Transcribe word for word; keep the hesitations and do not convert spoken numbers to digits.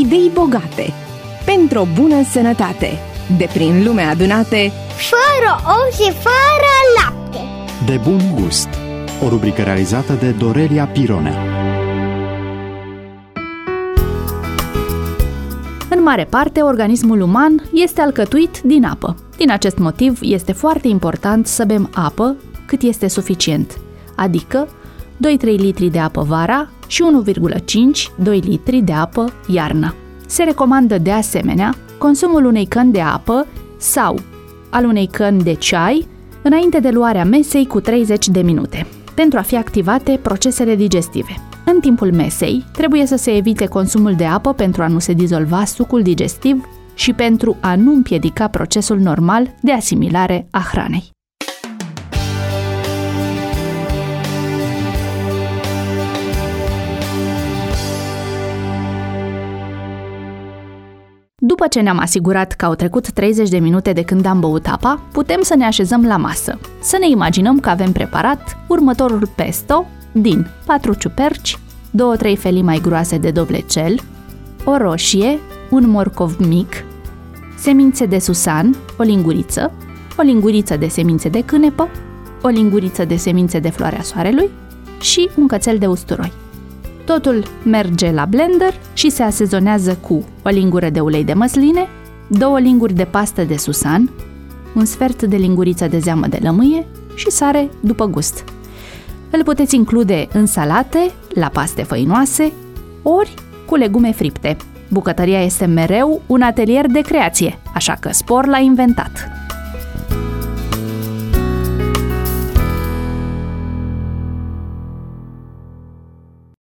idei bogate, pentru o bună sănătate, de prin lume adunate, fără ou și fără lapte. De bun gust. O rubrică realizată de Dorelia Pirone. În mare parte, organismul uman este alcătuit din apă. Din acest motiv, este foarte important să bem apă cât este suficient, adică doi-trei litri de apă vara și unu virgulă cinci - doi litri de apă iarna. Se recomandă de asemenea consumul unei căni de apă sau al unei căni de ceai înainte de luarea mesei cu treizeci de minute, pentru a fi activate procesele digestive. În timpul mesei, trebuie să se evite consumul de apă pentru a nu se dizolva sucul digestiv și pentru a nu împiedica procesul normal de asimilare a hranei. După ce ne-am asigurat că au trecut treizeci de minute de când am băut apa, putem să ne așezăm la masă. Să ne imaginăm că avem preparat următorul pesto din patru ciuperci, două-trei felii mai groase de doblecel, o roșie, un morcov mic, semințe de susan, o linguriță, o linguriță de semințe de cânepă, o linguriță de semințe de floarea soarelui și un cățel de usturoi. Totul merge la blender și se asezonează cu o lingură de ulei de măsline, două linguri de pastă de susan, un sfert de linguriță de zeamă de lămâie și sare după gust. Îl puteți include în salate, la paste făinoase, ori cu legume fripte. Bucătăria este mereu un atelier de creație, așa că spor la inventat!